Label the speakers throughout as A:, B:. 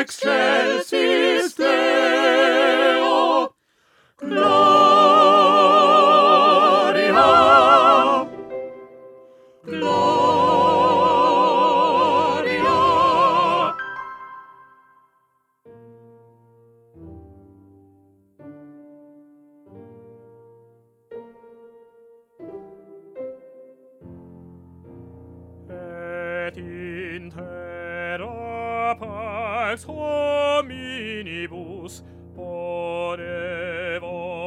A: excelsis Deo, Gloria, Gloria. Et in terra pax hominibus bone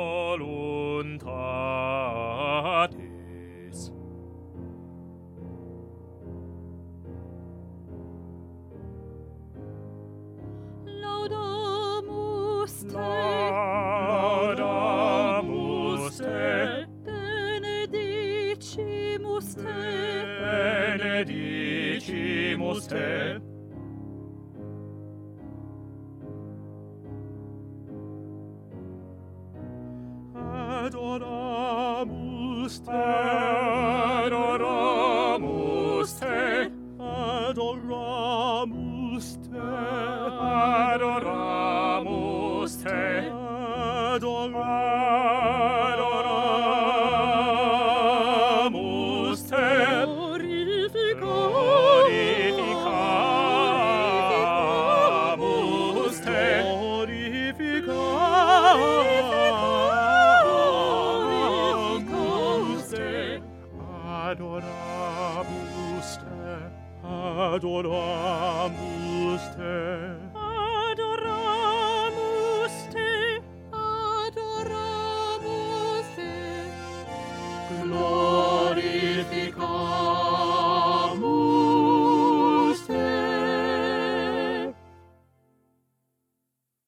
A: voluntatis.
B: Laudamus te,
A: Laudamus te,
B: benedicimus te,
A: benedicimus te. Adoramus te, adoramus te, adoramus te, adoramus te, adoramus te. Glorificamus te, glorificamus te, adoramus te, adoramus te.